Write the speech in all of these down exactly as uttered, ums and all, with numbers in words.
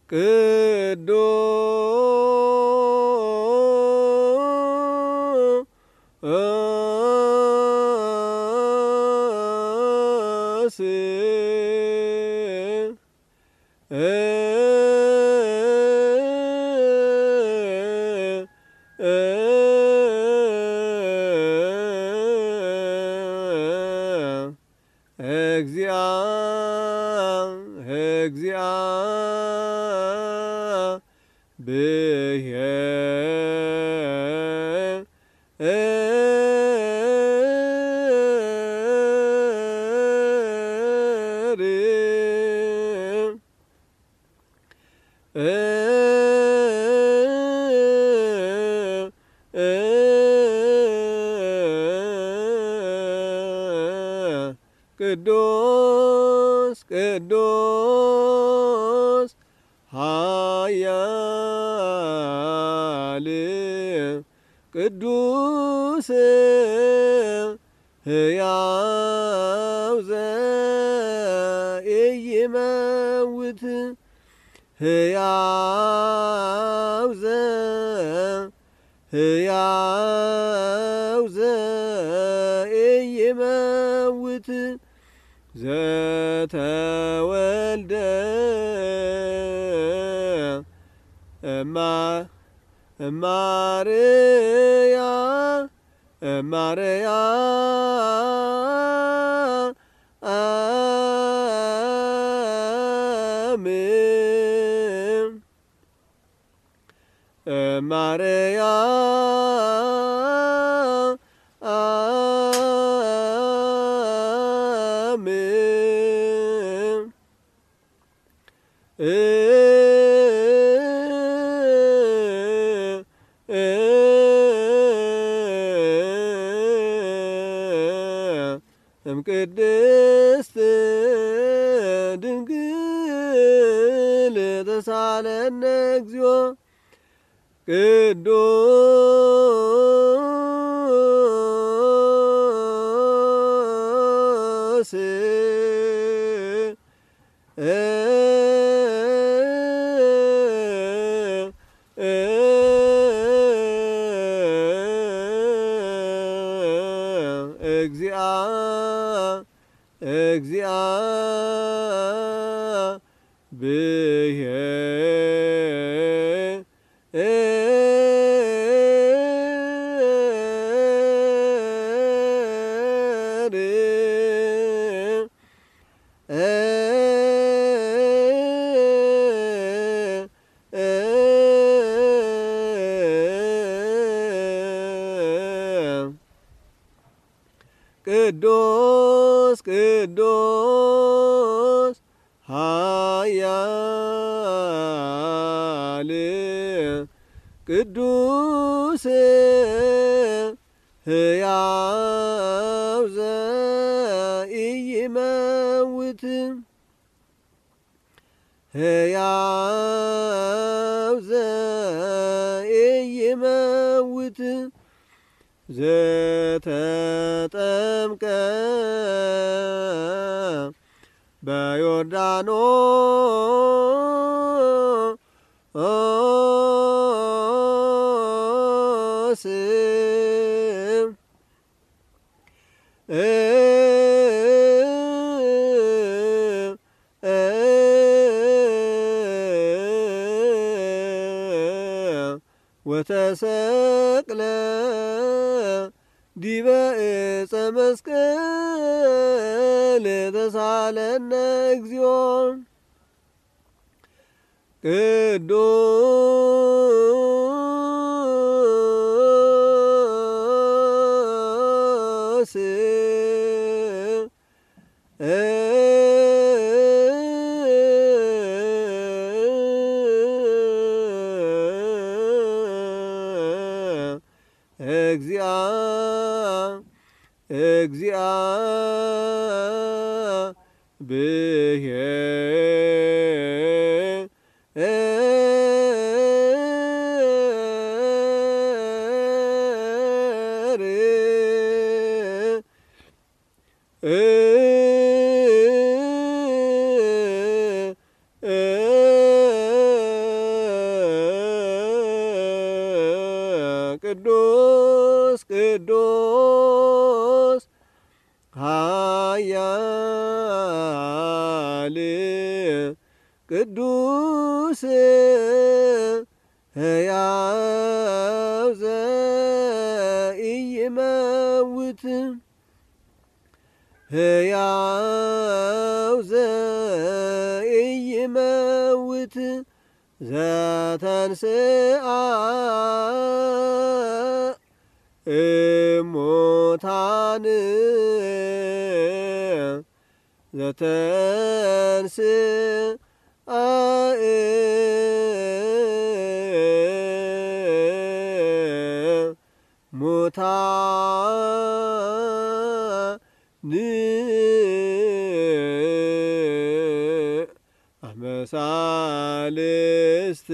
ቅዱስ ቅዱስ ቅዱስ ኃያል ቅዱስ ሕያው ዘኢይመውት ሕያው ሕያው ዘኢይመውት ዘተወልደ እማርያ እማርያ አሜን እማርያ አሜን እምቅድስት ድንግል ተሳለነ እግዚኦ ቅዱስ እግዚአ እግዚአ ቅዱስ ቅዱስ ኃያል ቅዱስ ሕያው ዘኢይመውት ሕያው ዘኢይመውት ዘተጠምቀ በዮርዳኖስ ወተሰቅለ ዲበ ዕፀ መስቀል ተሳለነ እግዚኦ ቅዱስ እግዚአ እግዚአ ብሔር ቅዱስ ቅዱስ ኃያል ቅዱስ ሕያው ዘኢይመውት ሕያው ዘኢይመውት ዘተንሥአ እሙታን ዘተንሥአ ሙታን አመሳልስት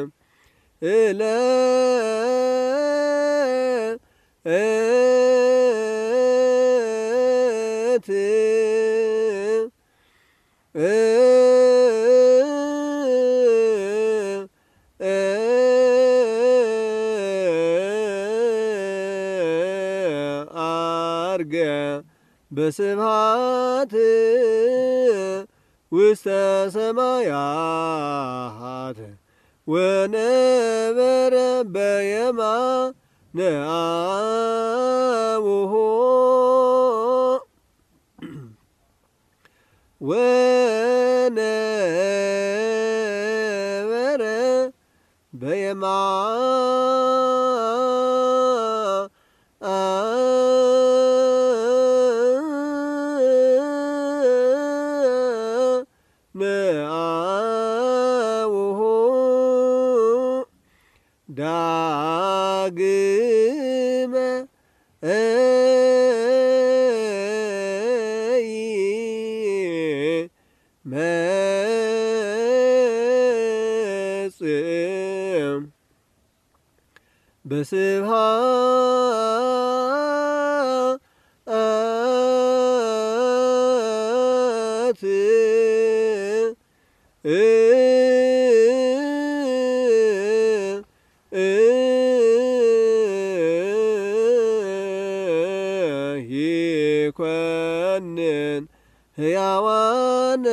ዕለት አርገ በስብሐት ውስተ ሰማያት ወነበረ በየማነ አቡሁ ወነበረ በየማነ አቡሁ ዳግመ ይመጽእ በስብሐት ይኰንን ሕያዋነ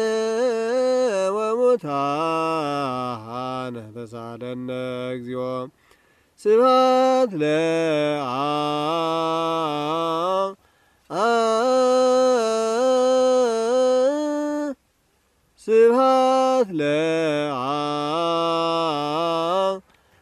ወሙታነ ተሳለነ እግዚኦ ስብሐት ለአብ ስብሐት ለአብ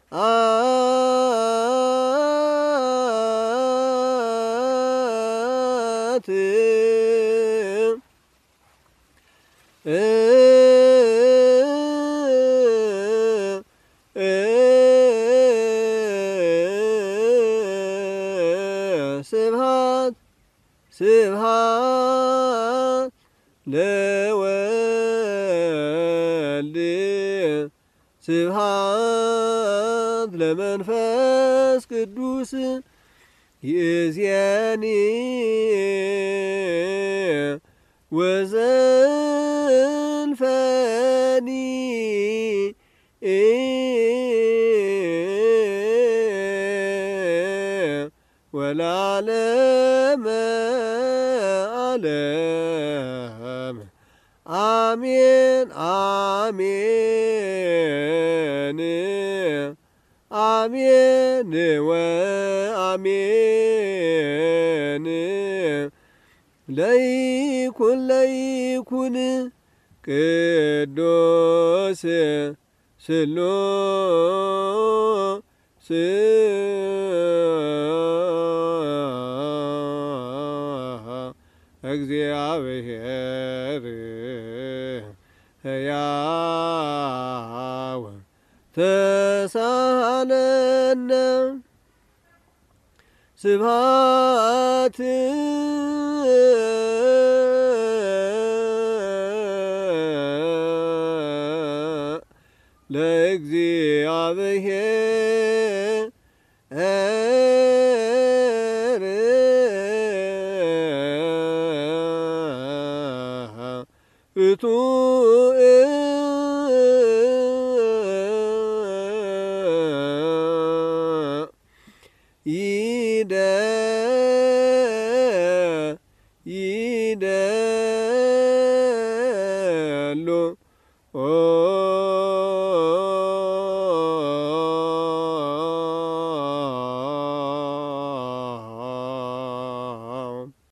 ስብሐት ስብሐት ለወልድ ስብሐት ለመንፈስ ቅዱስ ይእዜኒ ወዘልፈኒ ወለዓለመ ዓለም አሜን አሜን አሜን ወአሜን ለይኩን ለይኩን ቅዱስ ስሉስ እግዚአብሔር ሕያው ተሳሃለነ ስብሐት ለእግዚአብሔር እቱ ይደ ይደሉ ኦ